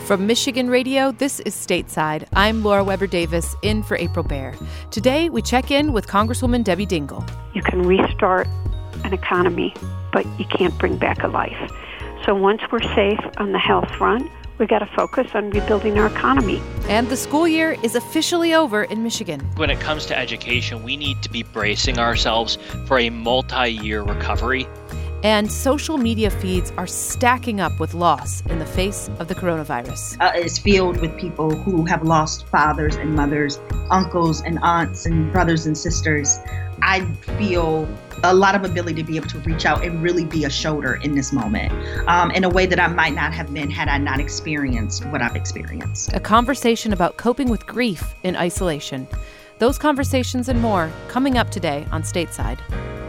From Michigan Radio, this is Stateside. I'm Laura Weber Davis, in for April Baer. Today, we check in with Congresswoman Debbie Dingell. You can restart an economy, but you can't bring back a life. So once we're safe on the health front, we got to focus on rebuilding our economy. And the school year is officially over in Michigan. When it comes to education, we need to be bracing ourselves for a multi-year recovery. And social media feeds are stacking up with loss in the face of the coronavirus. It's filled with people who have lost fathers and mothers, uncles and aunts and brothers and sisters. I feel a lot of ability to be able to reach out and really be a shoulder in this moment in a way that I might not have been had I not experienced what I've experienced. A conversation about coping with grief in isolation. Those conversations and more coming up today on Stateside.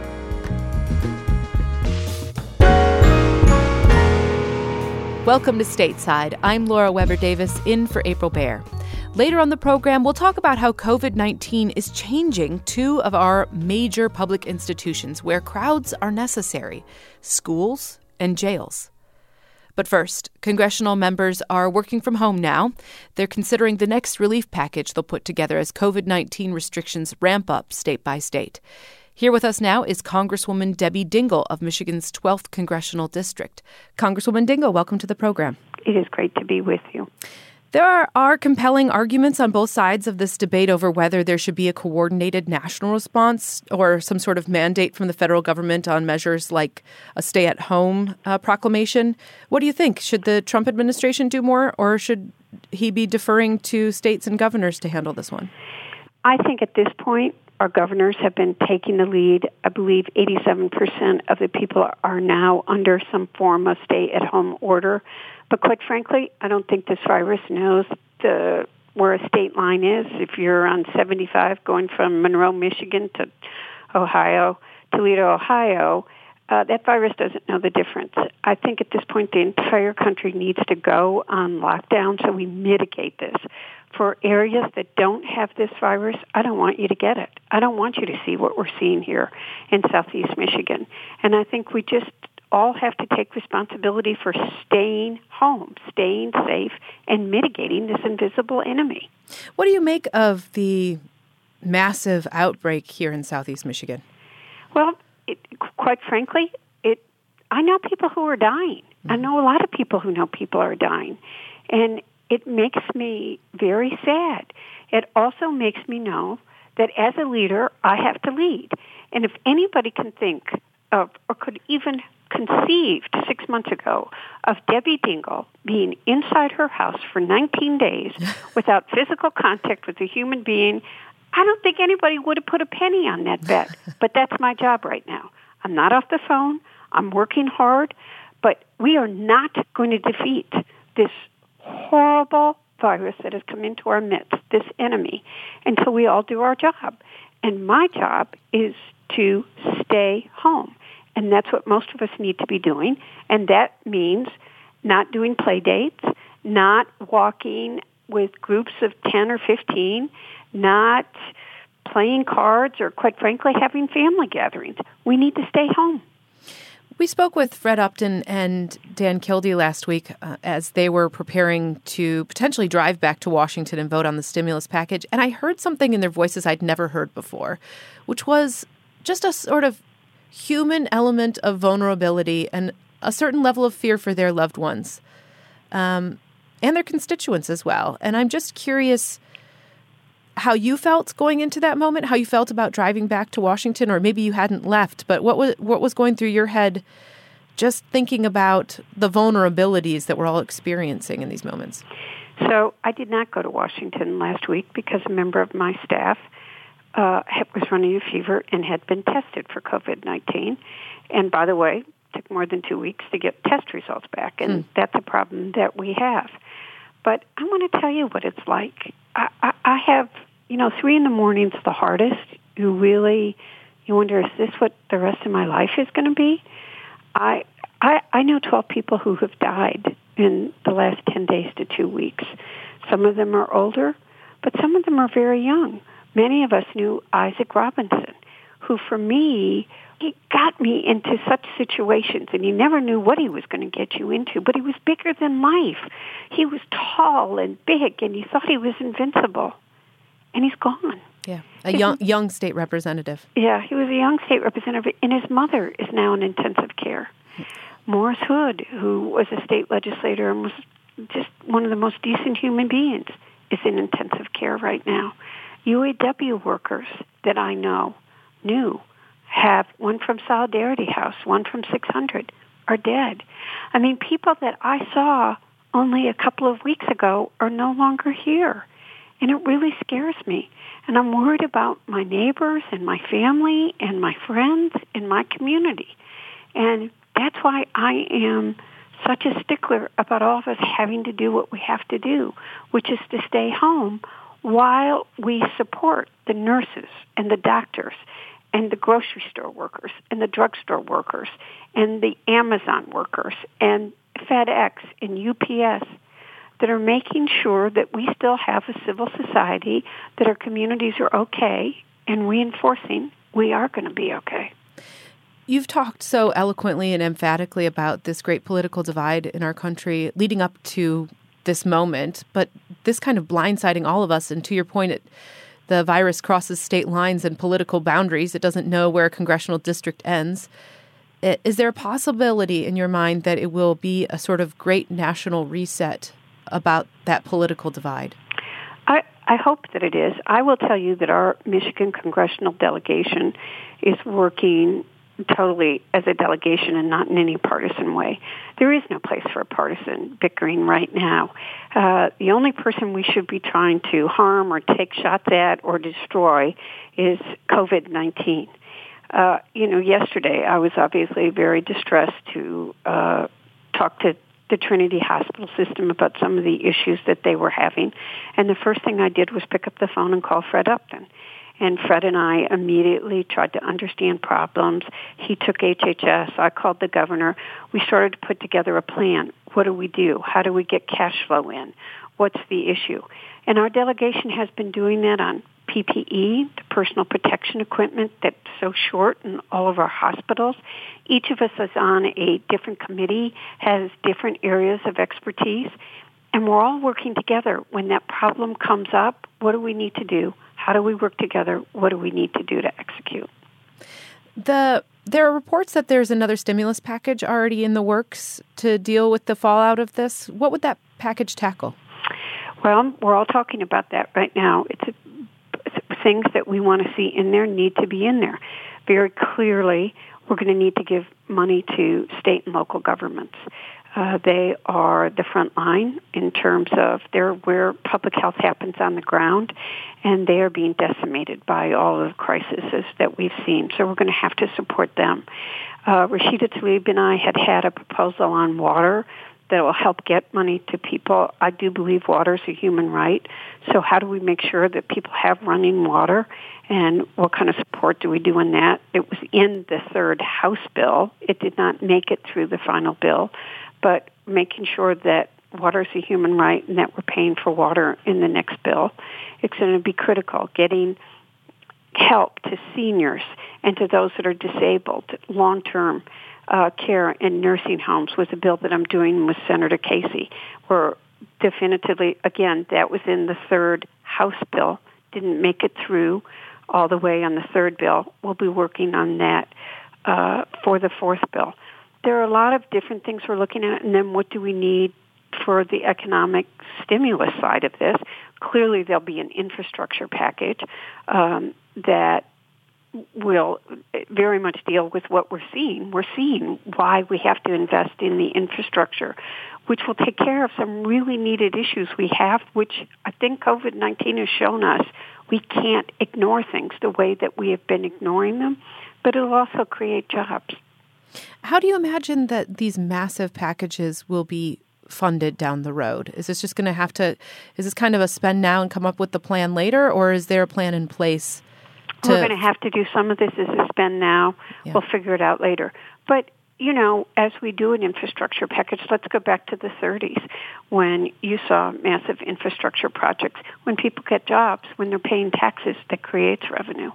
Welcome to Stateside. I'm Laura Weber Davis, in for April Baer. Later on the program, we'll talk about how COVID-19 is changing two of our major public institutions where crowds are necessary, schools and jails. But first, congressional members are working from home now. They're considering the next relief package they'll put together as COVID-19 restrictions ramp up state by state. Here with us now is Congresswoman Debbie Dingell of Michigan's 12th Congressional District. Congresswoman Dingell, welcome to the program. It is great to be with you. There are compelling arguments on both sides of this debate over whether there should be a coordinated national response or some sort of mandate from the federal government on measures like a stay-at-home proclamation. What do you think? Should the Trump administration do more, or should he be deferring to states and governors to handle this one? I think at this point, our governors have been taking the lead. I believe 87% of the people are now under some form of stay-at-home order. But quite frankly, I don't think this virus knows where a state line is. If you're on 75 going from Monroe, Michigan to Toledo, Ohio, that virus doesn't know the difference. I think at this point the entire country needs to go on lockdown so we mitigate this. For areas that don't have this virus, I don't want you to get it. I don't want you to see what we're seeing here in Southeast Michigan. And I think we just all have to take responsibility for staying home, staying safe, and mitigating this invisible enemy. What do you make of the massive outbreak here in Southeast Michigan? Well, quite frankly, I know people who are dying. I know a lot of people who know people are dying. And it makes me very sad. It also makes me know that as a leader, I have to lead. And if anybody can think of, or could even conceived 6 months ago, of Debbie Dingell being inside her house for 19 days without physical contact with a human being, I don't think anybody would have put a penny on that bet. But that's my job right now. I'm not off the phone. I'm working hard. But we are not going to defeat this horrible virus that has come into our midst, this enemy, until we all do our job. And my job is to stay home. And that's what most of us need to be doing. And that means not doing play dates, not walking with groups of 10 or 15, not playing cards, or quite frankly, having family gatherings. We need to stay home. We spoke with Fred Upton and Dan Kildee last week as they were preparing to potentially drive back to Washington and vote on the stimulus package. And I heard something in their voices I'd never heard before, which was just a sort of human element of vulnerability and a certain level of fear for their loved ones and their constituents as well. And I'm just curious how you felt going into that moment, how you felt about driving back to Washington, or maybe you hadn't left, but what was going through your head just thinking about the vulnerabilities that we're all experiencing in these moments? So I did not go to Washington last week because a member of my staff was running a fever and had been tested for COVID-19. And by the way, it took more than 2 weeks to get test results back, and that's a problem that we have. But I want to tell you what it's like. I have, 3 in the morning is the hardest. You wonder, is this what the rest of my life is going to be? I know 12 people who have died in the last 10 days to 2 weeks. Some of them are older, but some of them are very young. Many of us knew Isaac Robinson, who for me he got me into such situations, and you never knew what he was going to get you into, but he was bigger than life. He was tall and big, and you thought he was invincible, and he's gone. Yeah, a young state representative. Yeah, he was a young state representative, and his mother is now in intensive care. Morris Hood, who was a state legislator and was just one of the most decent human beings, is in intensive care right now. UAW workers that I knew, have one from Solidarity House, one from 600, are dead. I mean, people that I saw only a couple of weeks ago are no longer here. And it really scares me. And I'm worried about my neighbors and my family and my friends and my community. And that's why I am such a stickler about all of us having to do what we have to do, which is to stay home while we support the nurses and the doctors and the grocery store workers and the drugstore workers and the Amazon workers and FedEx and UPS that are making sure that we still have a civil society, that our communities are okay, and reinforcing we are going to be okay. You've talked so eloquently and emphatically about this great political divide in our country leading up to this moment, but this kind of blindsiding all of us, and to your point, the virus crosses state lines and political boundaries. It doesn't know where a congressional district ends. Is there a possibility in your mind that it will be a sort of great national reset about that political divide? I hope that it is. I will tell you that our Michigan congressional delegation is working totally as a delegation and not in any partisan way. There is no place for partisan bickering right now. The only person we should be trying to harm or take shots at or destroy is COVID-19. Yesterday I was obviously very distressed to talk to the Trinity Hospital system about some of the issues that they were having. And the first thing I did was pick up the phone and call Fred Upton. And Fred and I immediately tried to understand problems. He took HHS. I called the governor. We started to put together a plan. What do we do? How do we get cash flow in? What's the issue? And our delegation has been doing that on PPE, the personal protection equipment that's so short in all of our hospitals. Each of us is on a different committee, has different areas of expertise, and we're all working together. When that problem comes up, what do we need to do? How do we work together? What do we need to do to execute? There are reports that there's another stimulus package already in the works to deal with the fallout of this. What would that package tackle? Well, we're all talking about that right now. Things that we want to see in there need to be in there. Very clearly, we're going to need to give money to state and local governments. They are the front line in terms of they're where public health happens on the ground, and they are being decimated by all of the crises that we've seen. So we're going to have to support them. Rashida Tlaib and I had a proposal on water that will help get money to people. I do believe water is a human right. So how do we make sure that people have running water, and what kind of support do we do in that? It was in the third House bill. It did not make it through the final bill, but making sure that water is a human right and that we're paying for water in the next bill. It's going to be critical. Getting help to seniors and to those that are disabled, long-term care in nursing homes was a bill that I'm doing with Senator Casey, where definitively, again, that was in the third House bill, didn't make it through all the way on the third bill. We'll be working on that for the fourth bill. There are a lot of different things we're looking at, and then what do we need for the economic stimulus side of this? Clearly, there'll be an infrastructure package that will very much deal with what we're seeing. We're seeing why we have to invest in the infrastructure, which will take care of some really needed issues we have, which I think COVID-19 has shown us we can't ignore things the way that we have been ignoring them, but it'll also create jobs. How do you imagine that these massive packages will be funded down the road? Is this just going to is this kind of a spend now and come up with the plan later, or is there a plan in place? We're going to have to do some of this as a spend now. Yeah. We'll figure it out later. But, as we do an infrastructure package, let's go back to the 30s when you saw massive infrastructure projects. When people get jobs, when they're paying taxes, that creates revenue.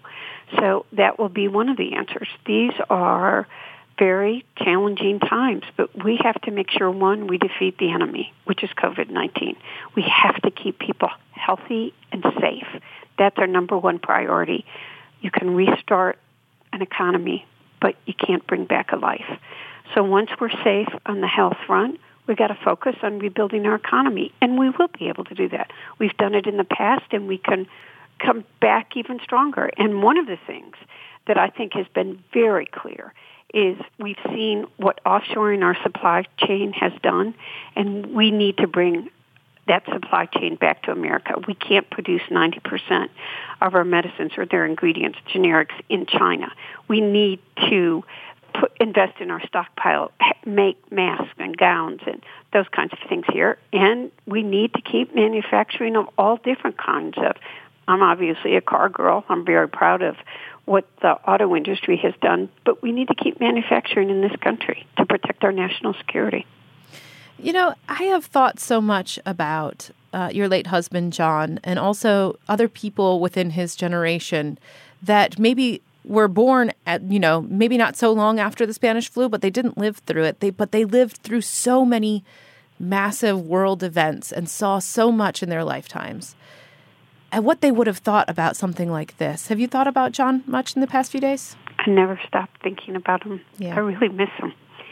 So that will be one of the answers. These are very challenging times, but we have to make sure, one, we defeat the enemy, which is COVID-19. We have to keep people healthy and safe. That's our number one priority. You can restart an economy, but you can't bring back a life. So once we're safe on the health front, we've got to focus on rebuilding our economy, and we will be able to do that. We've done it in the past, and we can come back even stronger. And one of the things that I think has been very clear is we've seen what offshoring our supply chain has done, and we need to bring that supply chain back to America. We can't produce 90% of our medicines or their ingredients, generics, in China. We need to invest in our stockpile, make masks and gowns and those kinds of things here. And we need to keep manufacturing of all different kinds of. I'm obviously a car girl. I'm very proud of what the auto industry has done, but we need to keep manufacturing in this country to protect our national security. You know, I have thought so much about your late husband, John, and also other people within his generation that maybe were born at, maybe not so long after the Spanish flu, but they didn't live through it. But they lived through so many massive world events and saw so much in their lifetimes. And what they would have thought about something like this. Have you thought about John much in the past few days? I never stopped thinking about him. Yeah. I really miss him.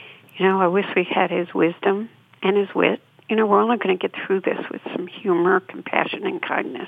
I wish we had his wisdom and his wit. We're only going to get through this with some humor, compassion, and kindness.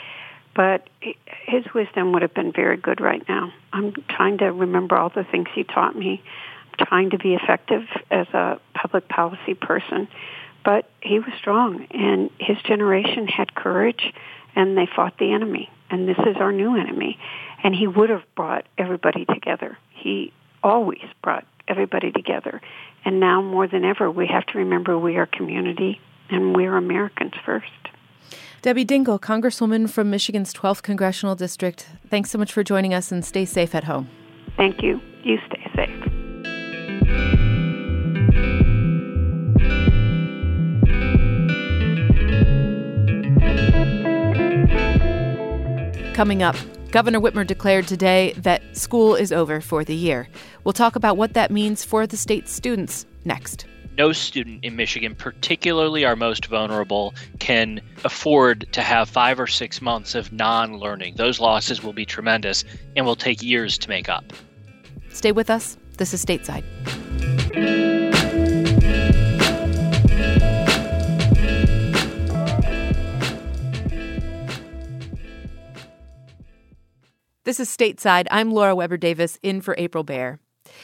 But his wisdom would have been very good right now. I'm trying to remember all the things he taught me. I'm trying to be effective as a public policy person. But he was strong, and his generation had courage, and they fought the enemy. And this is our new enemy. And he would have brought everybody together. He always brought everybody together. And now more than ever, we have to remember we are community, and we're Americans first. Debbie Dingell, Congresswoman from Michigan's 12th Congressional District, thanks so much for joining us, and stay safe at home. Thank you. You stay safe. Coming up, Governor Whitmer declared today that school is over for the year. We'll talk about what that means for the state's students next. No student in Michigan, particularly our most vulnerable, can afford to have 5 or 6 months of non-learning. Those losses will be tremendous and will take years to make up. Stay with us. This is Stateside. This is Stateside. I'm Laura Weber Davis, in for April Baer.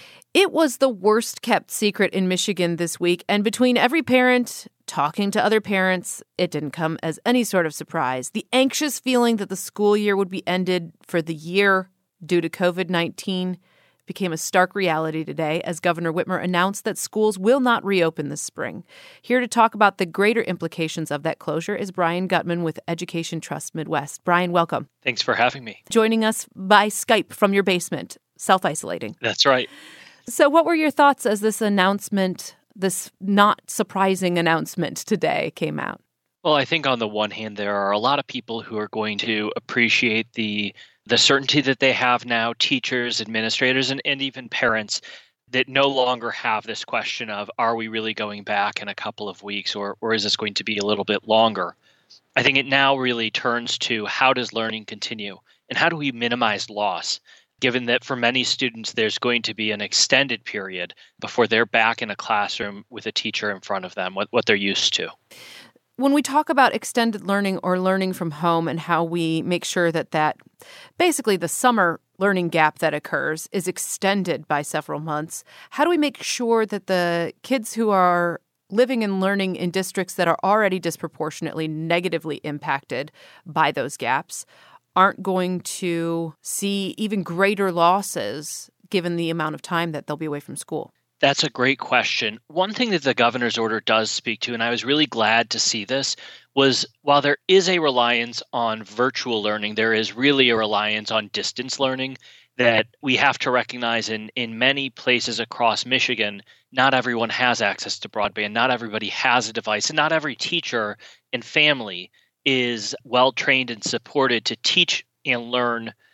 It was the worst kept secret in Michigan this week, and between every parent talking to other parents, it didn't come as any sort of surprise. The anxious feeling that the school year would be ended for the year due to COVID-19 became a stark reality today as Governor Whitmer announced that schools will not reopen this spring. Here to talk about the greater implications of that closure is Brian Gutman with Education Trust Midwest. Brian, welcome. Thanks for having me. Joining us by Skype from your basement, self-isolating. That's right. So what were your thoughts as this announcement, this not surprising announcement today came out? Well, I think on the one hand, there are a lot of people who are going to appreciate the certainty that they have now, teachers, administrators, and even parents that no longer have this question of, are we really going back in a couple of weeks or is this going to be a little bit longer? I think it now really turns to how does learning continue and how do we minimize loss, given that for many students, there's going to be an extended period before they're back in a classroom with a teacher in front of them, what they're used to. When we talk about extended learning or learning from home and how we make sure that basically the summer learning gap that occurs is extended by several months, how do we make sure that the kids who are living and learning in districts that are already disproportionately negatively impacted by those gaps aren't going to see even greater losses given the amount of time that they'll be away from school? That's a great question. One thing that the governor's order does speak to, and I was really glad to see this, was while there is a reliance on virtual learning, there is really a reliance on distance learning that we have to recognize in many places across Michigan. Not everyone has access to broadband. Not everybody has a device. And not every teacher and family is well trained and supported to teach and learn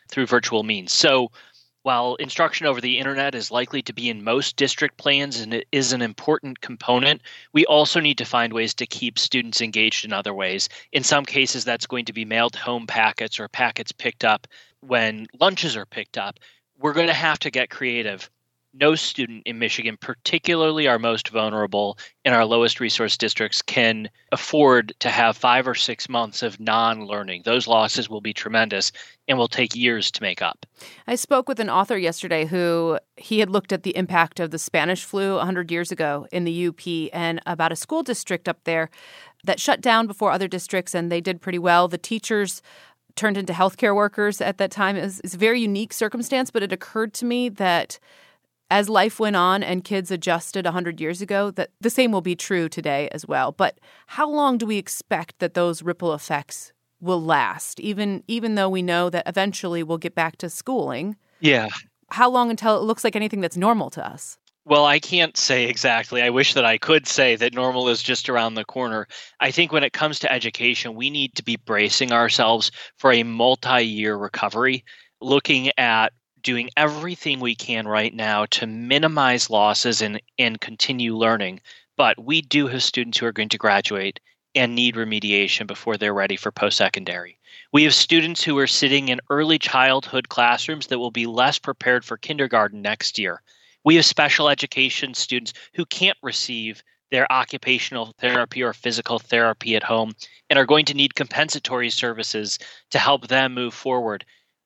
through virtual means. So while instruction over the internet is likely to be in most district plans and it is an important component, we also need to find ways to keep students engaged in other ways. In some cases, that's going to be mailed home packets or packets picked up when lunches are picked up. We're going to have to get creative. No student in Michigan, particularly our most vulnerable in our lowest resource districts, can afford to have 5 or 6 months of non-learning. Those losses will be tremendous and will take years to make up. I spoke with an author yesterday who he had looked at the impact of the Spanish flu 100 years ago in the UP and about a school district up there that shut down before other districts, and they did pretty well. The teachers turned into healthcare workers at that time. It's a very unique circumstance, but it occurred to me that as life went on and kids adjusted 100 years ago, that the same will be true today as well. But how long do we expect that those ripple effects will last, even though we know that eventually we'll get back to schooling? Yeah. How long until it looks like anything that's normal to us? Well, I can't say exactly. I wish that I could say that normal is just around the corner. I think when it comes to education, we need to be bracing ourselves for a multi-year recovery, looking at doing everything we can right now to minimize losses and continue learning. But we do have students who are going to graduate and need remediation before they're ready for post-secondary. We have students who are sitting in early childhood classrooms that will be less prepared for kindergarten next year. We have special education students who can't receive their occupational therapy or physical therapy at home and are going to need compensatory services to help them move forward.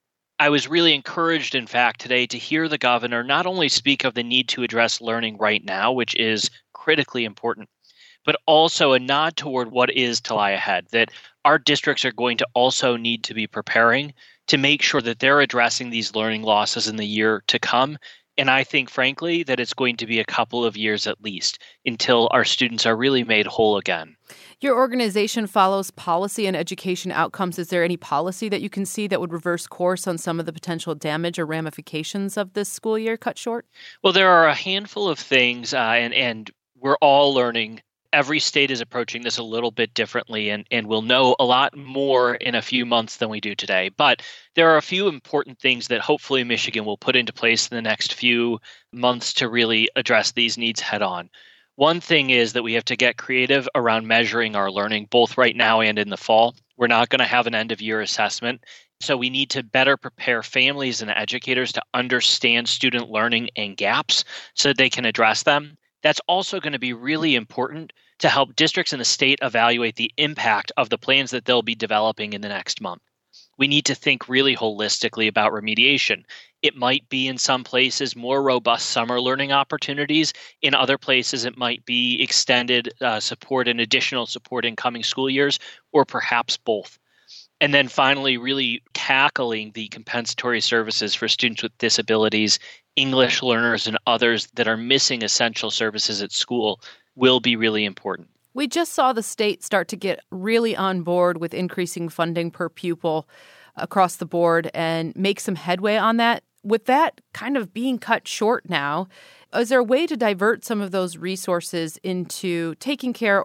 I was really encouraged, in fact, today to hear the governor not only speak of the need to address learning right now, which is critically important, but also a nod toward what is to lie ahead, that our districts are going to also need to be preparing to make sure that they're addressing these learning losses in the year to come. And I think, frankly, that it's going to be a couple of years at least until our students are really made whole again. Your organization follows policy and education outcomes. Is there any policy that you can see that would reverse course on some of the potential damage or ramifications of this school year cut short? Well, there are a handful of things, and we're all learning. Every state is approaching this a little bit differently, and we'll know a lot more in a few months than we do today. But there are a few important things that hopefully Michigan will put into place in the next few months to really address these needs head on. One thing is that we have to get creative around measuring our learning, both right now and in the fall. We're not going to have an end-of-year assessment, so we need to better prepare families and educators to understand student learning and gaps so that they can address them. That's also going to be really important to help districts in the state evaluate the impact of the plans that they'll be developing in the next month. We need to think really holistically about remediation. It might be in some places more robust summer learning opportunities. In other places, it might be extended support and additional support in coming school years, or perhaps both. And then finally, really tackling the compensatory services for students with disabilities, English learners, and others that are missing essential services at school will be really important. We just saw the state start to get really on board with increasing funding per pupil across the board and make some headway on that. With that kind of being cut short now, is there a way to divert some of those resources into taking care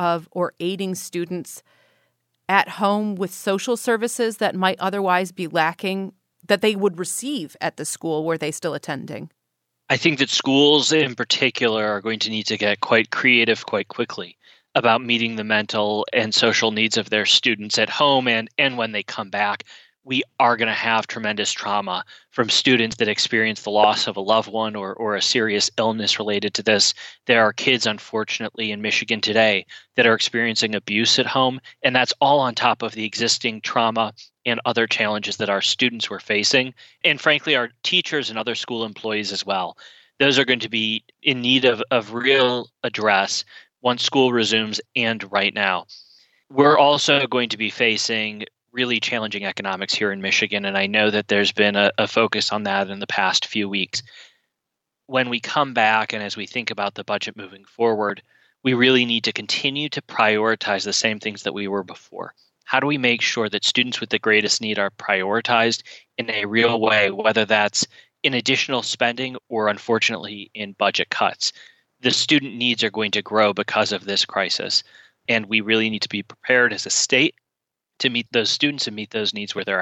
or aiding students at home with social services that might otherwise be lacking that they would receive at the school where they're still attending? I think that schools in particular are going to need to get quite creative quite quickly about meeting the mental and social needs of their students at home and when they come back. We are going to have tremendous trauma from students that experience the loss of a loved one or a serious illness related to this. There are kids, unfortunately, in Michigan today that are experiencing abuse at home, and that's all on top of the existing trauma and other challenges that our students were facing, and frankly, our teachers and other school employees as well. Those are going to be in need of real address once school resumes and right now. We're also going to be facing really challenging economics here in Michigan, and I know that there's been a focus on that in the past few weeks. When we come back and as we think about the budget moving forward, we really need to continue to prioritize the same things that we were before. How do we make sure that students with the greatest need are prioritized in a real way, whether that's in additional spending or, unfortunately, in budget cuts? The student needs are going to grow because of this crisis, and we really need to be prepared as a state to meet those students and meet those needs where they're at.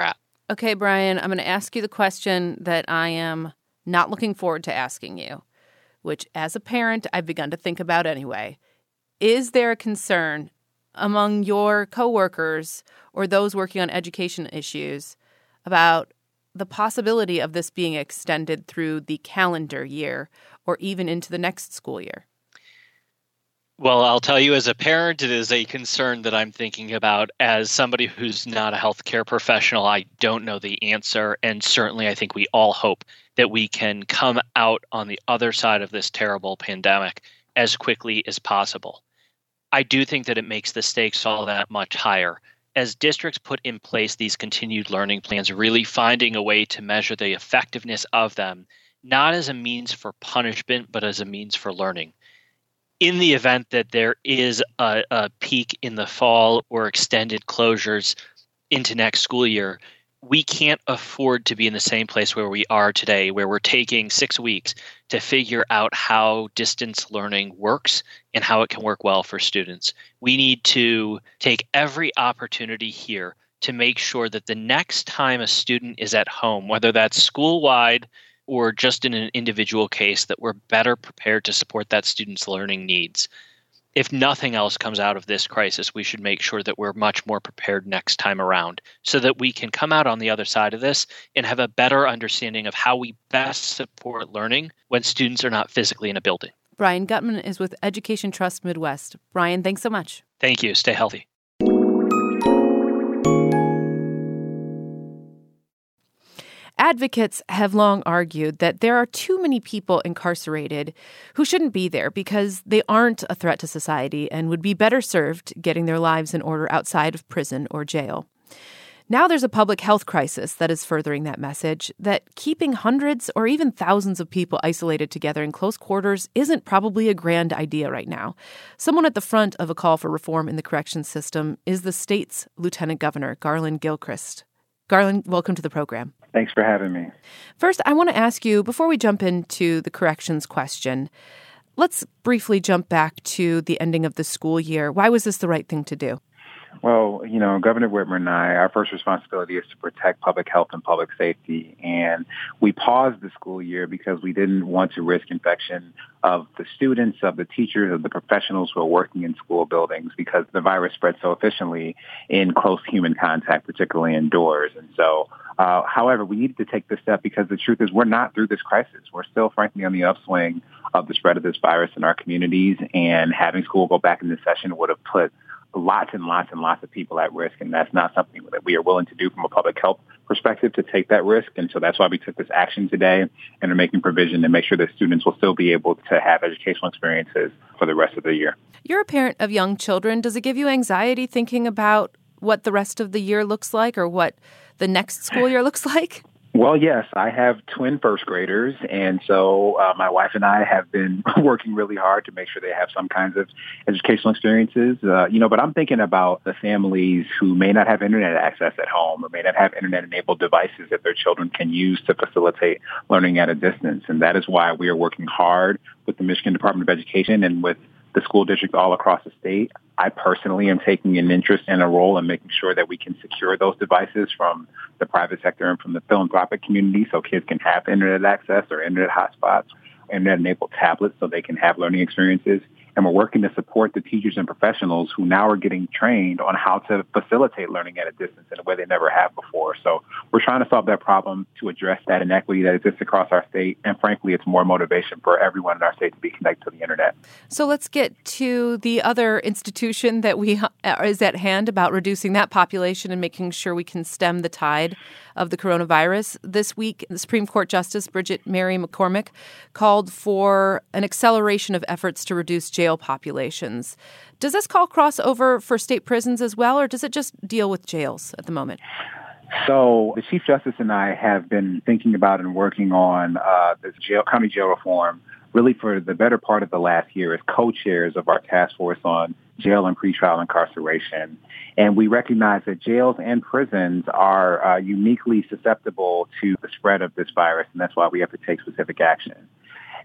Okay, Brian, I'm going to ask you the question that I am not looking forward to asking you, which as a parent, I've begun to think about anyway. Is there a concern among your coworkers or those working on education issues about the possibility of this being extended through the calendar year or even into the next school year? Well, I'll tell you, as a parent, it is a concern that I'm thinking about. As somebody who's not a healthcare professional, I don't know the answer. And certainly, I think we all hope that we can come out on the other side of this terrible pandemic as quickly as possible. I do think that it makes the stakes all that much higher. As districts put in place these continued learning plans, really finding a way to measure the effectiveness of them, not as a means for punishment, but as a means for learning. In the event that there is a peak in the fall or extended closures into next school year, we can't afford to be in the same place where we are today, where we're taking 6 weeks to figure out how distance learning works and how it can work well for students. We need to take every opportunity here to make sure that the next time a student is at home, whether that's school-wide or just in an individual case, that we're better prepared to support that student's learning needs. If nothing else comes out of this crisis, we should make sure that we're much more prepared next time around so that we can come out on the other side of this and have a better understanding of how we best support learning when students are not physically in a building. Brian Gutman is with Education Trust Midwest. Brian, thanks so much. Thank you. Stay healthy. Advocates have long argued that there are too many people incarcerated who shouldn't be there because they aren't a threat to society and would be better served getting their lives in order outside of prison or jail. Now there's a public health crisis that is furthering that message, that keeping hundreds or even thousands of people isolated together in close quarters isn't probably a grand idea right now. Someone at the front of a call for reform in the corrections system is the state's Lieutenant Governor, Garland Gilchrist. Garland, welcome to the program. Thanks for having me. First, I want to ask you, before we jump into the corrections question, let's briefly jump back to the ending of the school year. Why was this the right thing to do? Well, Governor Whitmer and I, our first responsibility is to protect public health and public safety. And we paused the school year because we didn't want to risk infection of the students, of the teachers, of the professionals who are working in school buildings because the virus spreads so efficiently in close human contact, particularly indoors. And so, however, we needed to take this step because the truth is we're not through this crisis. We're still, frankly, on the upswing of the spread of this virus in our communities. And having school go back into session would have put lots and lots and lots of people at risk, and that's not something that we are willing to do from a public health perspective, to take that risk. And so that's why we took this action today and are making provision to make sure that students will still be able to have educational experiences for the rest of the year. You're a parent of young children. Does it give you anxiety thinking about what the rest of the year looks like or what the next school year looks like? Well, yes, I have twin first graders, and so my wife and I have been working really hard to make sure they have some kinds of educational experiences, but I'm thinking about the families who may not have internet access at home or may not have internet-enabled devices that their children can use to facilitate learning at a distance, and that is why we are working hard with the Michigan Department of Education and with the school districts all across the state. I personally am taking an interest and a role in making sure that we can secure those devices from the private sector and from the philanthropic community so kids can have internet access or internet hotspots, internet-enabled tablets so they can have learning experiences. And we're working to support the teachers and professionals who now are getting trained on how to facilitate learning at a distance in a way they never have before. So we're trying to solve that problem to address that inequity that exists across our state. And frankly, it's more motivation for everyone in our state to be connected to the internet. So let's get to the other institution that is at hand about reducing that population and making sure we can stem the tide of the coronavirus. This week, the Supreme Court Justice Bridget Mary McCormick called for an acceleration of efforts to reduce jail populations. Does this call cross over for state prisons as well, or does it just deal with jails at the moment? So the Chief Justice and I have been thinking about and working on this county jail reform really for the better part of the last year as co-chairs of our task force on jail and pretrial incarceration. And we recognize that jails and prisons are uniquely susceptible to the spread of this virus, and that's why we have to take specific action.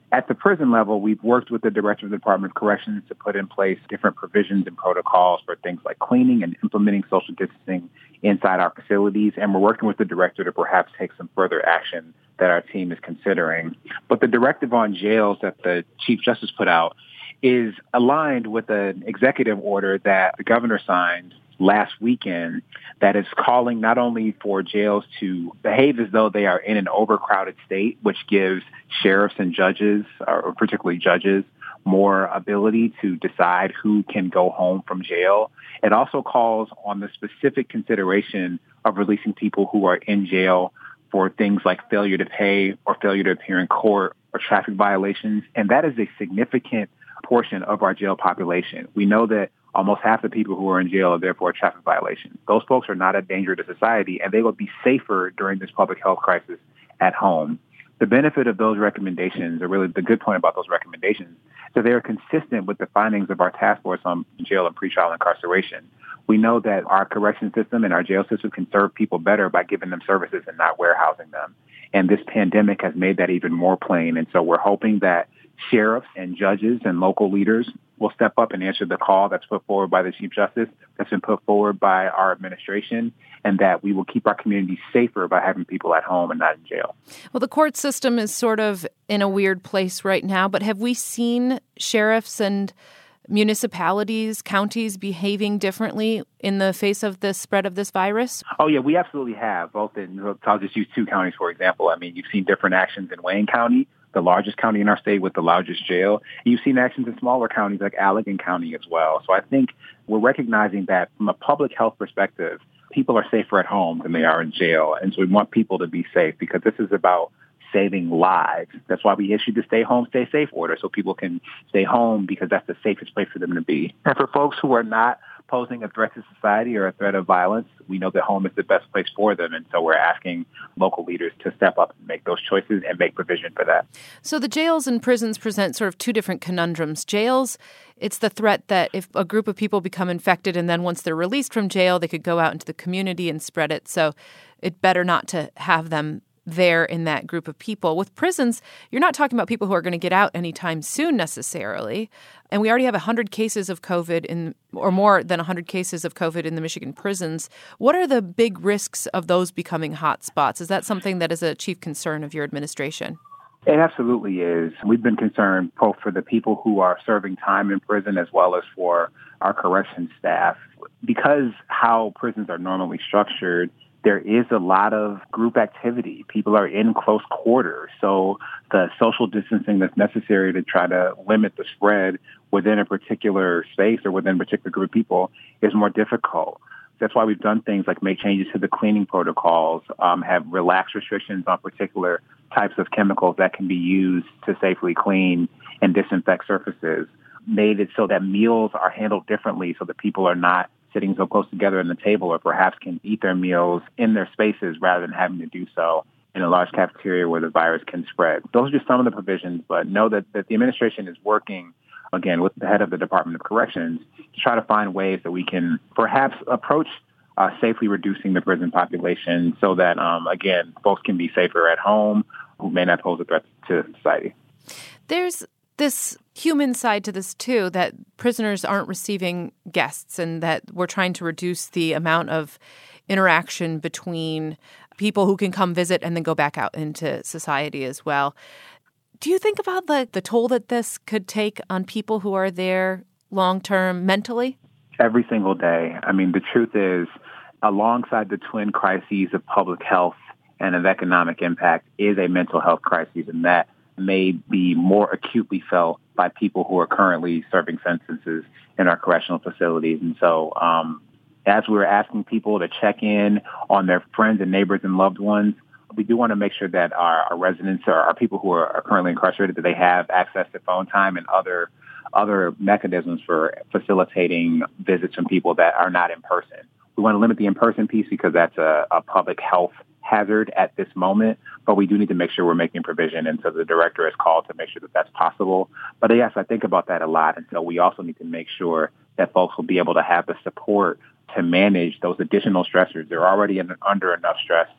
At the prison level, we've worked with the director of the Department of Corrections to put in place different provisions and protocols for things like cleaning and implementing social distancing inside our facilities. And we're working with the director to perhaps take some further action that our team is considering. But the directive on jails that the Chief Justice put out is aligned with an executive order that the governor signed last weekend that is calling not only for jails to behave as though they are in an overcrowded state, which gives sheriffs and judges, or particularly judges, more ability to decide who can go home from jail. It also calls on the specific consideration of releasing people who are in jail for things like failure to pay or failure to appear in court or traffic violations. And that is a significant portion of our jail population. We know that almost half the people who are in jail are there for a traffic violation. Those folks are not a danger to society, and they will be safer during this public health crisis at home. The benefit of those recommendations, or really the good point about those recommendations, is that they are consistent with the findings of our task force on jail and pretrial incarceration. We know that our correction system and our jail system can serve people better by giving them services and not warehousing them. And this pandemic has made that even more plain. And so we're hoping that sheriffs and judges and local leaders will step up and answer the call that's put forward by the Chief Justice, that's been put forward by our administration, and that we will keep our communities safer by having people at home and not in jail. Well, the court system is sort of in a weird place right now, but have we seen sheriffs and municipalities, counties behaving differently in the face of the spread of this virus? Oh, yeah, we absolutely have. Both in, I'll just use two counties, for example. I mean, you've seen different actions in Wayne County, the largest county in our state with the largest jail. You've seen actions in smaller counties like Allegan County as well. So I think we're recognizing that from a public health perspective, people are safer at home than they are in jail. And so we want people to be safe because this is about saving lives. That's why we issued the Stay Home, Stay Safe order, so people can stay home because that's the safest place for them to be. And for folks who are not posing a threat to society or a threat of violence, we know that home is the best place for them. And so we're asking local leaders to step up and make those choices and make provision for that. So the jails and prisons present sort of two different conundrums. Jails, it's the threat that if a group of people become infected and then once they're released from jail, they could go out into the community and spread it. So it's better not to have them there in that group of people. With prisons, you're not talking about people who are going to get out anytime soon necessarily. And we already have 100 cases of COVID or more than 100 cases of COVID in the Michigan prisons. What are the big risks of those becoming hot spots? Is that something that is a chief concern of your administration? It absolutely is. We've been concerned both for the people who are serving time in prison as well as for our corrections staff. Because how prisons are normally structured, there is a lot of group activity. People are in close quarters. So the social distancing that's necessary to try to limit the spread within a particular space or within a particular group of people is more difficult. That's why we've done things like make changes to the cleaning protocols, have relaxed restrictions on particular types of chemicals that can be used to safely clean and disinfect surfaces, made it so that meals are handled differently so that people are not sitting so close together at the table or perhaps can eat their meals in their spaces rather than having to do so in a large cafeteria where the virus can spread. Those are just some of the provisions, but know that the administration is working, again, with the head of the Department of Corrections to try to find ways that we can perhaps approach safely reducing the prison population so that, again, folks can be safer at home who may not pose a threat to society. There's this human side to this, too, that prisoners aren't receiving guests and that we're trying to reduce the amount of interaction between people who can come visit and then go back out into society as well. Do you think about the toll that this could take on people who are there long-term mentally? Every single day. I mean, the truth is, alongside the twin crises of public health and of economic impact is a mental health crisis, and that may be more acutely felt by people who are currently serving sentences in our correctional facilities. And so as we're asking people to check in on their friends and neighbors and loved ones, we do want to make sure that our residents or our people who are currently incarcerated, that they have access to phone time and other mechanisms for facilitating visits from people that are not in person. We want to limit the in-person piece because that's a public health hazard at this moment, but we do need to make sure we're making provision. And so the director has called to make sure that that's possible. But yes, I think about that a lot. And so we also need to make sure that folks will be able to have the support to manage those additional stressors. They're already under enough stress.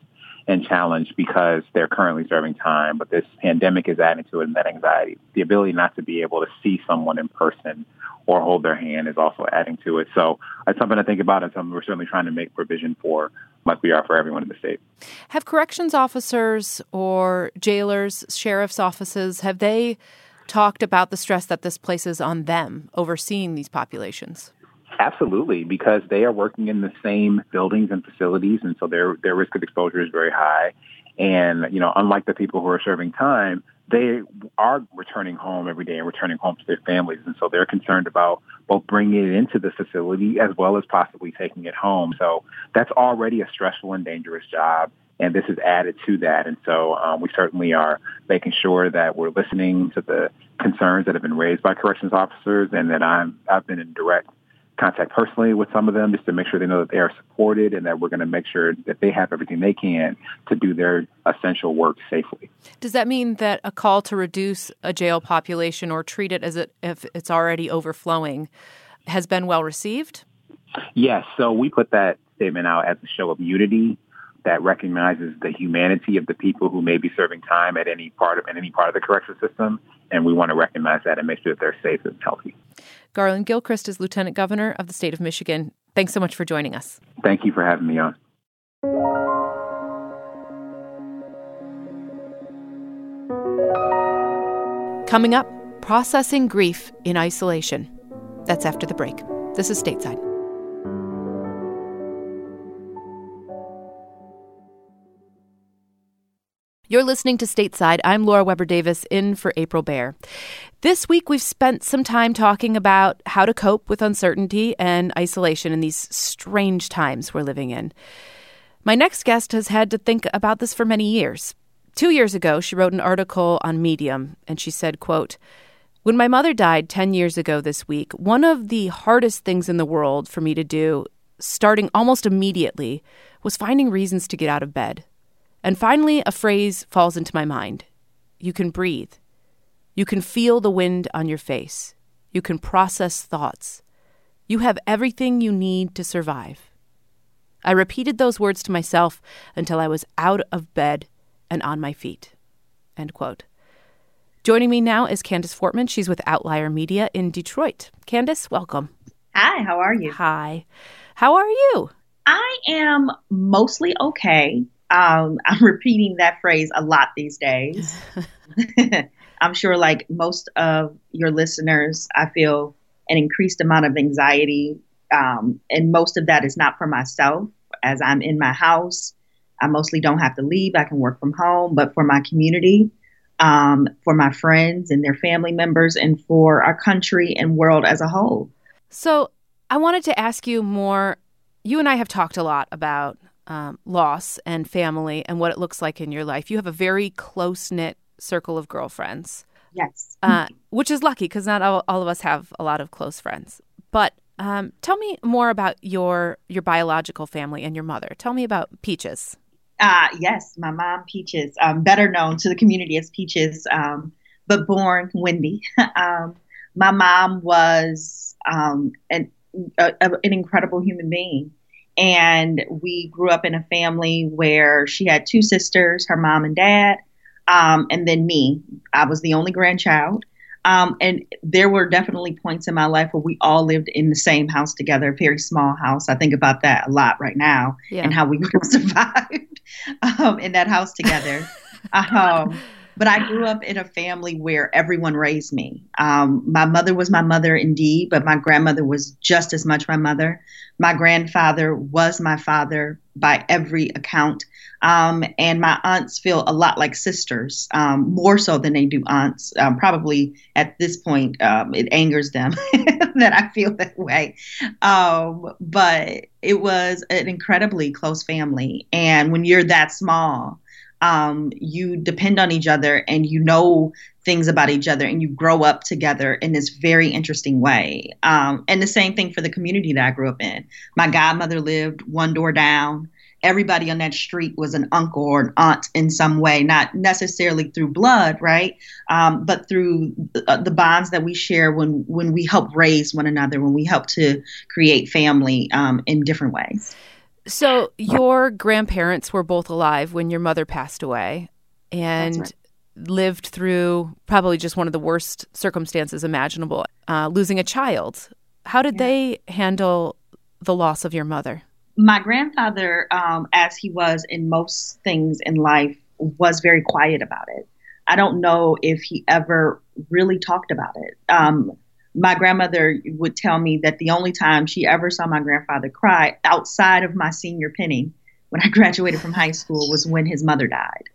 and challenged because they're currently serving time. But this pandemic is adding to it, and that anxiety. The ability not to be able to see someone in person or hold their hand is also adding to it. So it's something to think about and something we're certainly trying to make provision for, like we are for everyone in the state. Have corrections officers or jailers, sheriff's offices, have they talked about the stress that this places on them overseeing these populations? Absolutely, because they are working in the same buildings and facilities, and so their risk of exposure is very high. And, unlike the people who are serving time, they are returning home every day and returning home to their families. And so they're concerned about both bringing it into the facility as well as possibly taking it home. So that's already a stressful and dangerous job. And this is added to that. And so we certainly are making sure that we're listening to the concerns that have been raised by corrections officers, and that I've been in direct contact personally with some of them just to make sure they know that they are supported and that we're going to make sure that they have everything they can to do their essential work safely. Does that mean that a call to reduce a jail population or treat it as if it's already overflowing has been well received? Yes. So we put that statement out as a show of unity that recognizes the humanity of the people who may be serving time at any part of the correctional system. And we want to recognize that and make sure that they're safe and healthy. Garland Gilchrist is Lieutenant Governor of the state of Michigan. Thanks so much for joining us. Thank you for having me on. Coming up, processing grief in isolation. That's after the break. This is Stateside. You're listening to Stateside. I'm Laura Weber Davis, in for April Baer. This week, we've spent some time talking about how to cope with uncertainty and isolation in these strange times we're living in. My next guest has had to think about this for many years. 2 years ago, she wrote an article on Medium, and she said, quote, "When my mother died 10 years ago this week, one of the hardest things in the world for me to do, starting almost immediately, was finding reasons to get out of bed. And finally, a phrase falls into my mind. You can breathe. You can feel the wind on your face. You can process thoughts. You have everything you need to survive." I repeated those words to myself until I was out of bed and on my feet. End quote. Joining me now is Candace Fortman. She's with Outlier Media in Detroit. Candace, welcome. Hi, how are you? Hi. How are you? I am mostly okay. I'm repeating that phrase a lot these days. I'm sure, like most of your listeners, I feel an increased amount of anxiety. And most of that is not for myself, as I'm in my house. I mostly don't have to leave. I can work from home. But for my community, for my friends and their family members, and for our country and world as a whole. So I wanted to ask you more. You and I have talked a lot about loss and family and what it looks like in your life. You have a very close-knit circle of girlfriends. Yes. Which is lucky because not all of us have a lot of close friends. But tell me more about your biological family and your mother. Tell me about Peaches. Yes, my mom, Peaches, better known to the community as Peaches, but born Wendy. My mom was an incredible human being. And we grew up in a family where she had two sisters, her mom and dad, and then me. I was the only grandchild. And there were definitely points in my life where we all lived in the same house together, a very small house. I think about that a lot right now, and how we would have survived in that house together. But I grew up in a family where everyone raised me. My mother was my mother indeed, but my grandmother was just as much my mother. My grandfather was my father by every account. And my aunts feel a lot like sisters, more so than they do aunts. Probably at this point, it angers them that I feel that way. But it was an incredibly close family. And when you're that small, you depend on each other and you know things about each other and you grow up together in this very interesting way. And the same thing for the community that I grew up in. My godmother lived one door down. Everybody on that street was an uncle or an aunt in some way, not necessarily through blood, right? But through the bonds that we share when we help raise one another, when we help to create family in different ways. So your grandparents were both alive when your mother passed away and lived through probably just one of the worst circumstances imaginable, losing a child. How did they handle the loss of your mother? My grandfather, as he was in most things in life, was very quiet about it. I don't know if he ever really talked about it. My grandmother would tell me that the only time she ever saw my grandfather cry outside of my senior penny when I graduated from high school was when his mother died.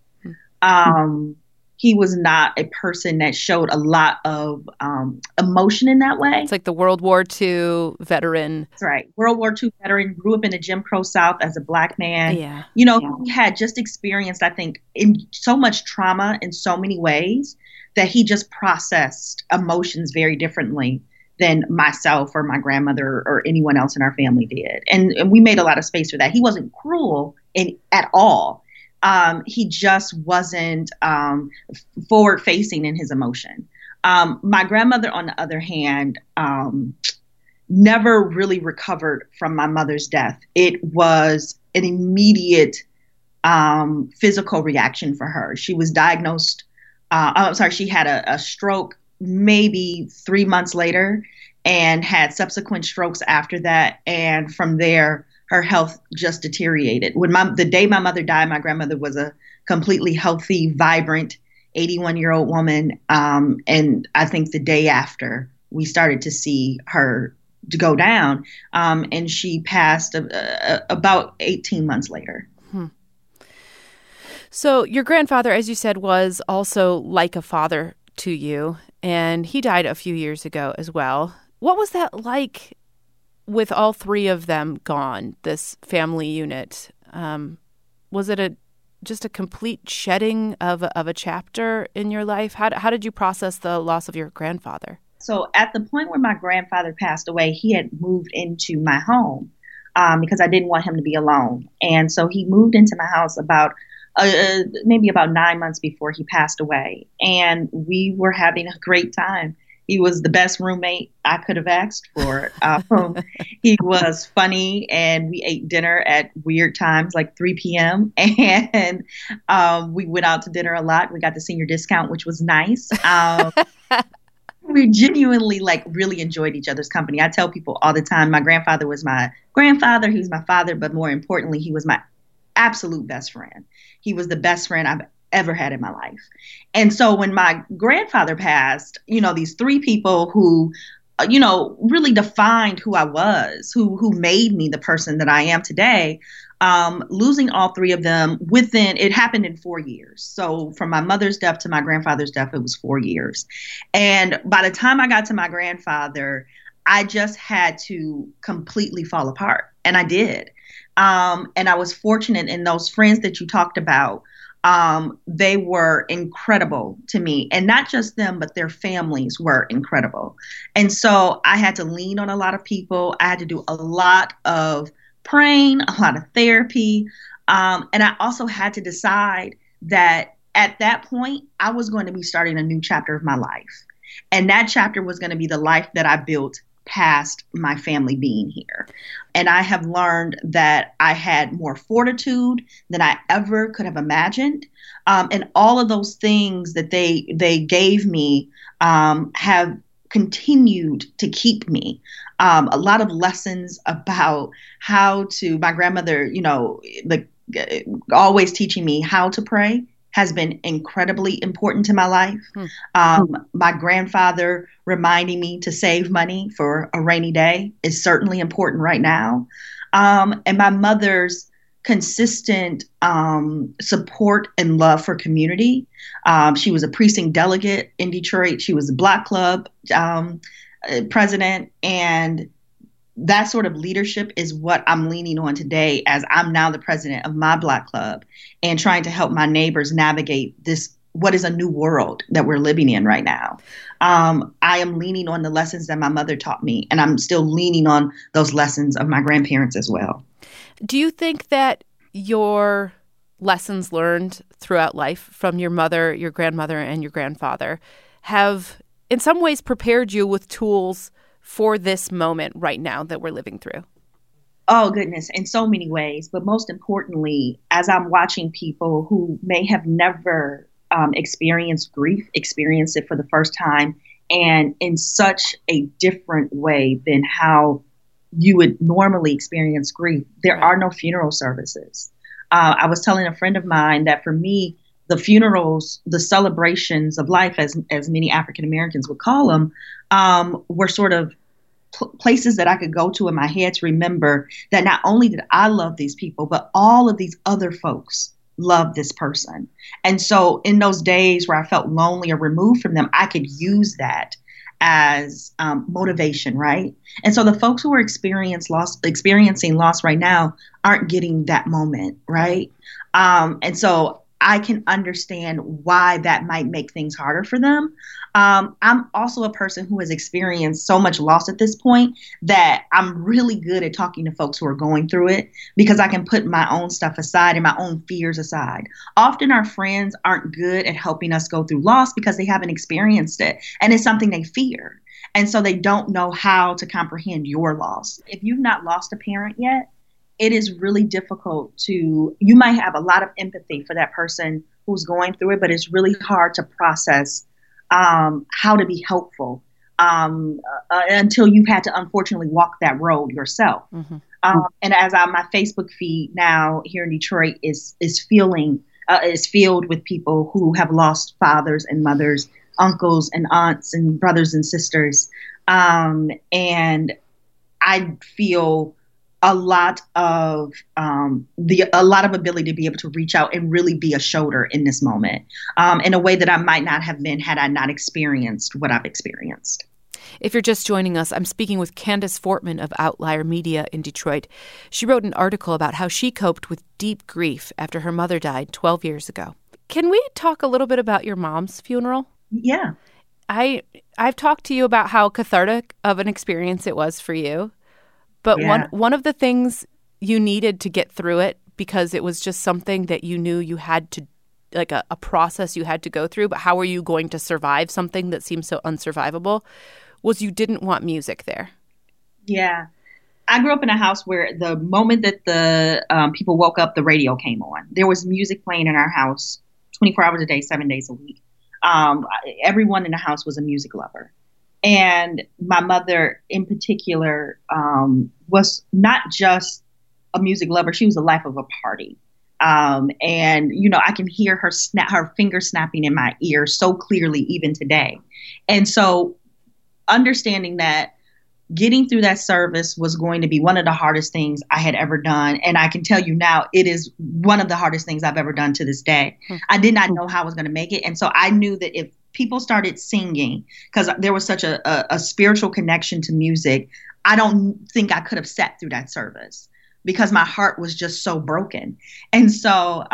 He was not a person that showed a lot of emotion in that way. It's like the World War II veteran. That's right. World War II veteran, grew up in the Jim Crow South as a Black man. Yeah. He had just experienced, I think, in so much trauma in so many ways that he just processed emotions very differently than myself or my grandmother or anyone else in our family did. And we made a lot of space for that. He wasn't cruel at all. He just wasn't forward facing in his emotion. My grandmother, on the other hand, never really recovered from my mother's death. It was an immediate physical reaction for her. She was diagnosed. She had a stroke maybe 3 months later and had subsequent strokes after that. And from there, her health just deteriorated. The day my mother died, my grandmother was a completely healthy, vibrant 81-year-old woman. And I think the day after, we started to see her go down. And she passed about 18 months later. So your grandfather, as you said, was also like a father to you, and he died a few years ago as well. What was that like with all three of them gone, this family unit? Was it just a complete shedding of a chapter in your life? How did you process the loss of your grandfather? So at the point where my grandfather passed away, he had moved into my home because I didn't want him to be alone. And so he moved into my house maybe about 9 months before he passed away. And we were having a great time. He was the best roommate I could have asked for. He was funny, and we ate dinner at weird times, like 3 p.m. And we went out to dinner a lot. We got the senior discount, which was nice. We genuinely really enjoyed each other's company. I tell people all the time, my grandfather was my grandfather. He was my father, but more importantly, he was my absolute best friend. He was the best friend I've ever had in my life. And so when my grandfather passed, these three people who, really defined who I was, who made me the person that I am today, losing all three of them it happened in 4 years. So from my mother's death to my grandfather's death, it was 4 years. And by the time I got to my grandfather, I just had to completely fall apart. And I did. And I was fortunate in those friends that you talked about. They were incredible to me, and not just them, but their families were incredible. And so I had to lean on a lot of people. I had to do a lot of praying, a lot of therapy. And I also had to decide that at that point, I was going to be starting a new chapter of my life. And that chapter was going to be the life that I built past my family being here. And I have learned that I had more fortitude than I ever could have imagined. And all of those things that they gave me have continued to keep me. A lot of lessons about my grandmother, always teaching me how to pray has been incredibly important to my life. My grandfather reminding me to save money for a rainy day is certainly important right now. And my mother's consistent support and love for community. She was a precinct delegate in Detroit. She was a Block Club president. And that sort of leadership is what I'm leaning on today as I'm now the president of my Block Club and trying to help my neighbors navigate what is a new world that we're living in right now. I am leaning on the lessons that my mother taught me, and I'm still leaning on those lessons of my grandparents as well. Do you think that your lessons learned throughout life from your mother, your grandmother, and your grandfather have in some ways prepared you with tools for this moment right now that we're living through? Oh, goodness, in so many ways. But most importantly, as I'm watching people who may have never experienced grief, experience it for the first time, and in such a different way than how you would normally experience grief. There are no funeral services. I was telling a friend of mine that for me, the funerals, the celebrations of life, as many African Americans would call them, were sort of places that I could go to in my head to remember that not only did I love these people, but all of these other folks loved this person. And so in those days where I felt lonely or removed from them, I could use that as motivation, right? And so the folks who are experiencing loss right now aren't getting that moment, right? And so I can understand why that might make things harder for them. I'm also a person who has experienced so much loss at this point that I'm really good at talking to folks who are going through it because I can put my own stuff aside and my own fears aside. Often our friends aren't good at helping us go through loss because they haven't experienced it and it's something they fear. And so they don't know how to comprehend your loss. If you've not lost a parent yet, it is really difficult you might have a lot of empathy for that person who's going through it, but it's really hard to process how to be helpful until you've had to unfortunately walk that road yourself. Mm-hmm. And as my Facebook feed now here in Detroit is filled with people who have lost fathers and mothers, uncles and aunts and brothers and sisters. And I feel a lot of ability to be able to reach out and really be a shoulder in this moment in a way that I might not have been had I not experienced what I've experienced. If you're just joining us, I'm speaking with Candace Fortman of Outlier Media in Detroit. She wrote an article about how she coped with deep grief after her mother died 12 years ago. Can we talk a little bit about your mom's funeral? Yeah. I've talked to you about how cathartic of an experience it was for you. But one of the things you needed to get through it, because it was just something that you knew you had to, like a process you had to go through, but how were you going to survive something that seemed so unsurvivable, was you didn't want music there. Yeah. I grew up in a house where the moment that the people woke up, the radio came on. There was music playing in our house 24 hours a day, 7 days a week. Everyone in the house was a music lover. And my mother in particular was not just a music lover. She was the life of a party. And, I can hear her finger snapping in my ear so clearly even today. And so understanding that getting through that service was going to be one of the hardest things I had ever done. And I can tell you now, it is one of the hardest things I've ever done to this day. I did not know how I was going to make it. And so I knew that if people started singing, because there was such a spiritual connection to music, I don't think I could have sat through that service because my heart was just so broken. And so,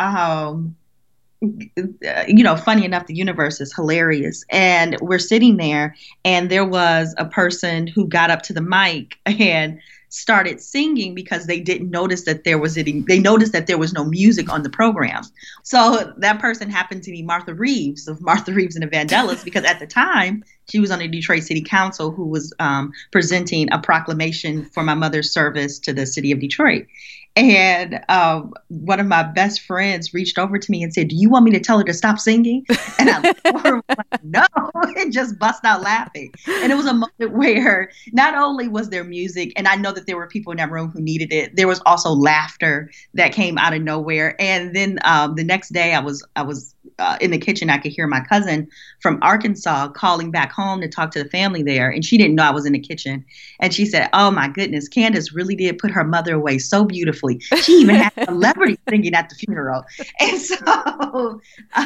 funny enough, the universe is hilarious. And we're sitting there and there was a person who got up to the mic and started singing because they didn't notice that they noticed that there was no music on the program. So that person happened to be Martha Reeves of Martha Reeves and the Vandellas, because at the time she was on the Detroit City Council, who was presenting a proclamation for my mother's service to the city of Detroit. And one of my best friends reached over to me and said, "Do you want me to tell her to stop singing?" And I looked over and went, "No," and just bust out laughing. And it was a moment where not only was there music, and I know that there were people in that room who needed it, there was also laughter that came out of nowhere. And then the next day I was in the kitchen. I could hear my cousin from Arkansas calling back home to talk to the family there. And she didn't know I was in the kitchen. And she said, "Oh my goodness, Candace really did put her mother away so beautifully. She even had celebrities singing at the funeral." And so,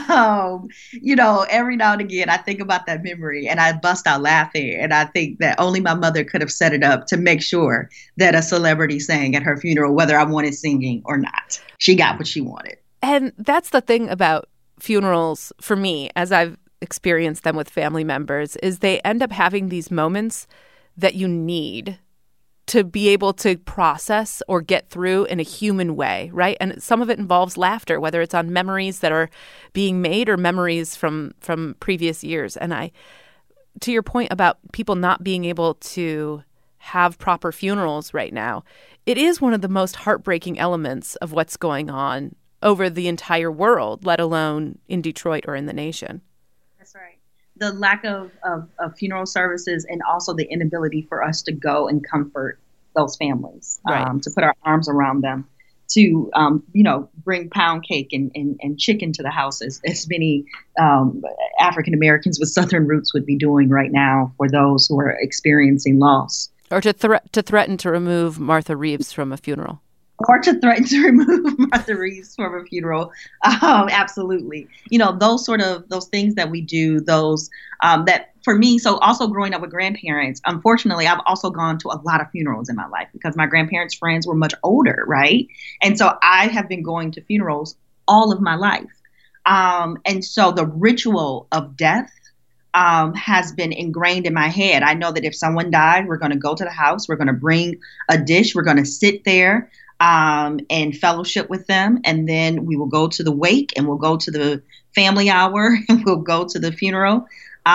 every now and again, I think about that memory and I bust out laughing. And I think that only my mother could have set it up to make sure that a celebrity sang at her funeral, whether I wanted singing or not. She got what she wanted. And that's the thing about funerals for me, as I've experienced them with family members, is they end up having these moments that you need to be able to process or get through in a human way, right? And some of it involves laughter, whether it's on memories that are being made or memories from previous years. And to your point about people not being able to have proper funerals right now. It is one of the most heartbreaking elements of what's going on over the entire world, let alone in Detroit or in the nation. That's right. The lack of funeral services and also the inability for us to go and comfort those families, right. To put our arms around them, to, bring pound cake and chicken to the house as many African Americans with Southern roots would be doing right now for those who are experiencing loss. Or to threaten to remove Martha Reeves from a funeral. Or to threaten to remove Martha Reeves from a funeral. Absolutely. Those things that we do, that for me, so also growing up with grandparents, unfortunately, I've also gone to a lot of funerals in my life because my grandparents' friends were much older, right? And so I have been going to funerals all of my life. And so the ritual of death has been ingrained in my head. I know that if someone died, we're going to go to the house, we're going to bring a dish, we're going to sit there and fellowship with them. And then we will go to the wake and we'll go to the family hour and we'll go to the funeral.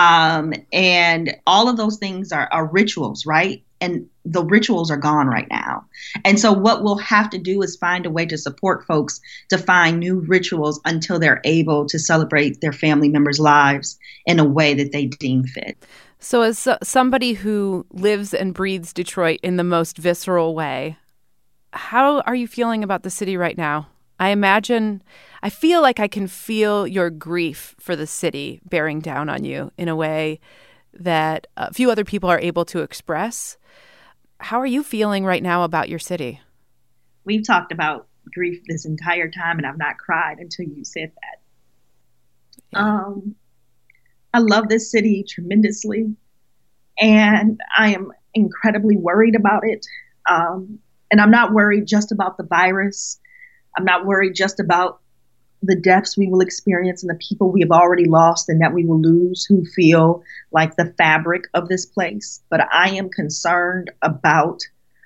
And all of those things are rituals, right? And the rituals are gone right now. And so what we'll have to do is find a way to support folks to find new rituals until they're able to celebrate their family members' lives in a way that they deem fit. So as somebody who lives and breathes Detroit in the most visceral way, how are you feeling about the city right now? I feel like I can feel your grief for the city bearing down on you in a way that a few other people are able to express. How are you feeling right now about your city? We've talked about grief this entire time, and I've not cried until you said that. Yeah. I love this city tremendously, and I am incredibly worried about it. And I'm not worried just about the virus. I'm not worried just about the deaths we will experience and the people we have already lost and that we will lose who feel like the fabric of this place. But I am concerned about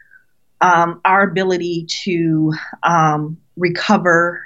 our ability to recover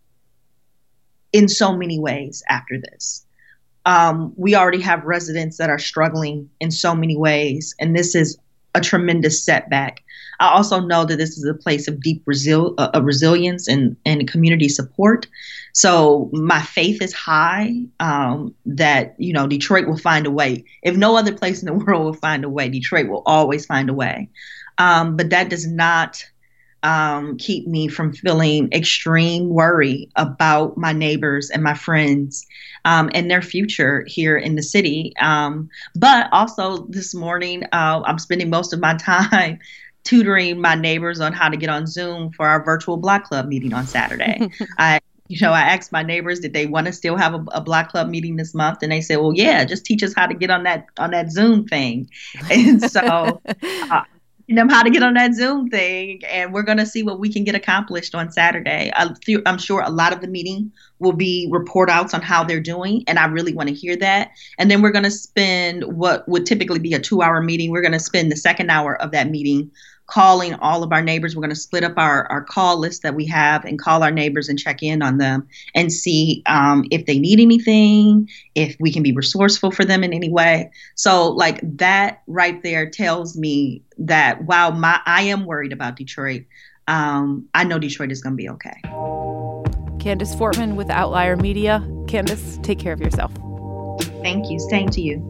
in so many ways after this. We already have residents that are struggling in so many ways, and this is a tremendous setback. I also know that this is a place of deep resilience and community support. So my faith is high that, Detroit will find a way. If no other place in the world will find a way, Detroit will always find a way. But that does not keep me from feeling extreme worry about my neighbors and my friends and their future here in the city. But also this morning, I'm spending most of my time tutoring my neighbors on how to get on Zoom for our virtual Block Club meeting on Saturday. I asked my neighbors, did they want to still have a Block Club meeting this month? And they said, well, yeah, just teach us how to get on that Zoom thing. And so them how to get on that Zoom thing, and we're going to see what we can get accomplished on Saturday. I'm sure a lot of the meeting will be report outs on how they're doing, and I really want to hear that. And then we're going to spend what would typically be a 2-hour meeting. We're going to spend the second hour of that meeting calling all of our neighbors. We're going to split up our call list that we have and call our neighbors and check in on them and see if they need anything, if we can be resourceful for them in any way. So like that right there tells me that while I am worried about Detroit, I know Detroit is going to be okay. Candace Fortman with Outlier Media. Candace, take care of yourself. Thank you. Same to you.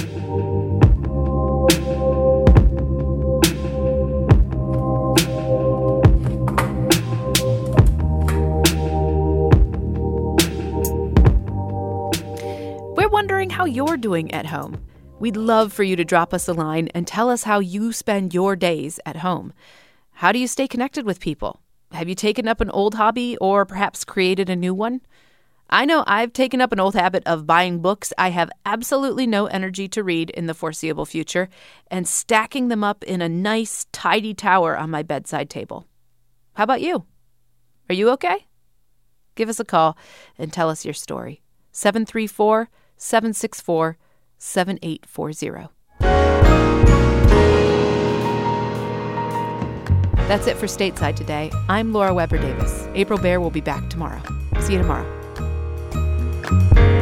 Wondering how you're doing at home. We'd love for you to drop us a line and tell us how you spend your days at home. How do you stay connected with people? Have you taken up an old hobby or perhaps created a new one? I know I've taken up an old habit of buying books I have absolutely no energy to read in the foreseeable future and stacking them up in a nice, tidy tower on my bedside table. How about you? Are you okay? Give us a call and tell us your story. 734-764-7840. That's it for Stateside today. I'm Laura Weber Davis. April Baer will be back tomorrow. See you tomorrow.